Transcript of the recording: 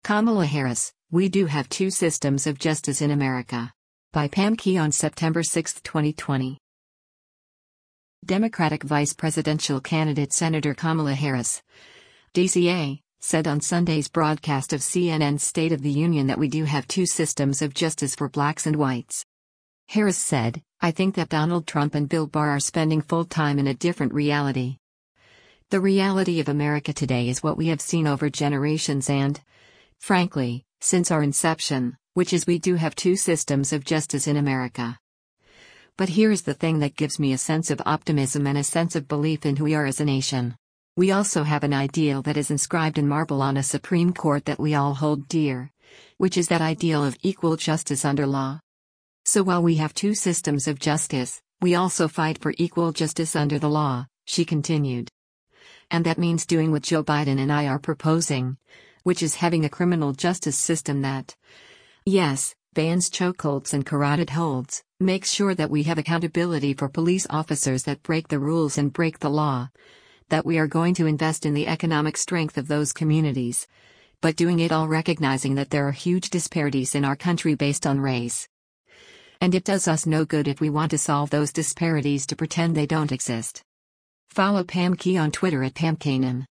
Kamala Harris, we do have two systems of justice in America. By Pam Key on September 6, 2020. Democratic vice presidential candidate Senator Kamala Harris, DCA, said on Sunday's broadcast of CNN's State of the Union that we do have two systems of justice for blacks and whites. Harris said, "I think that Donald Trump and Bill Barr are spending full time in a different reality. The reality of America today is what we have seen over generations and, frankly, since our inception, which is we do have two systems of justice in America. But here is the thing that gives me a sense of optimism and a sense of belief in who we are as a nation. We also have an ideal that is inscribed in marble on a Supreme Court that we all hold dear, which is that ideal of equal justice under law. So while we have two systems of justice, we also fight for equal justice under the law," she continued. "And that means doing what Joe Biden and I are proposing, which is having a criminal justice system that, yes, bans chokeholds and carotid holds, makes sure that we have accountability for police officers that break the rules and break the law, that we are going to invest in the economic strength of those communities, but doing it all recognizing that there are huge disparities in our country based on race. And it does us no good if we want to solve those disparities to pretend they don't exist." Follow Pam Key on Twitter at PamKanan.